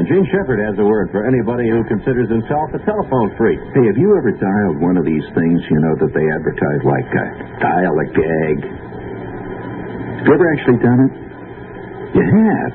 Gene Shepard has a word for anybody who considers himself a telephone freak. Hey, have you ever dialed one of these things, that they advertise like dial a gag? Have you ever actually done it? You have?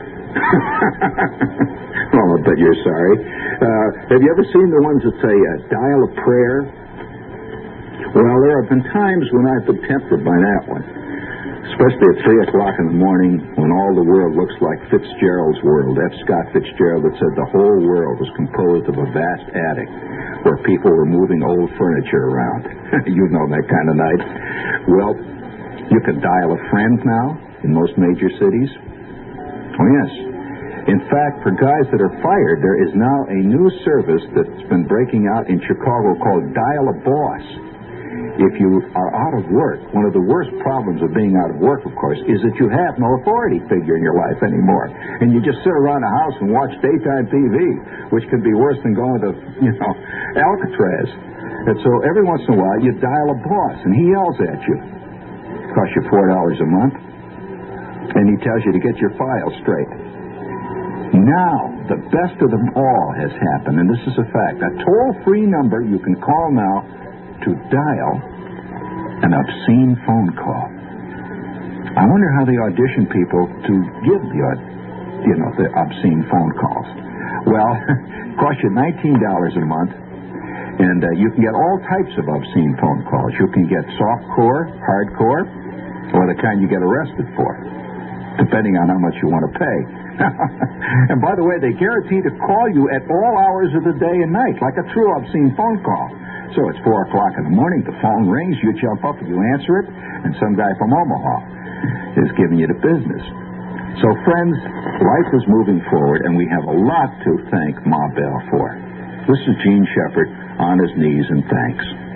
Well, I bet you're sorry. Have you ever seen the ones that say dial a prayer? Well, there have been times when I've been tempted by that one. Especially at 3 o'clock in the morning when all the world looks like Fitzgerald's world. F. Scott Fitzgerald that said the whole world was composed of a vast attic where people were moving old furniture around. You know that kind of night. Well, you can dial a friend now in most major cities. Oh, yes. In fact, for guys that are fired, there is now a new service that's been breaking out in Chicago called Dial a Boss. If you are out of work, one of the worst problems of being out of work, of course, is that you have no authority figure in your life anymore. And you just sit around the house and watch daytime TV, which could be worse than going to, Alcatraz. And so every once in a while, you dial a boss, and he yells at you. It costs you $4 a month. And he tells you to get your file straight. Now, the best of them all has happened, and this is a fact. A toll-free number you can call now to dial an obscene phone call. I wonder how they audition people to give the obscene phone calls. Well, it costs you $19 a month, and you can get all types of obscene phone calls. You can get softcore, hardcore, or the kind you get arrested for, depending on how much you want to pay. And by the way, they guarantee to call you at all hours of the day and night, like a true obscene phone call. So it's 4 o'clock in the morning, the phone rings, you jump up and you answer it, and some guy from Omaha is giving you the business. So, friends, life is moving forward, and we have a lot to thank Ma Bell for. This is Gene Shepard on his knees, and thanks.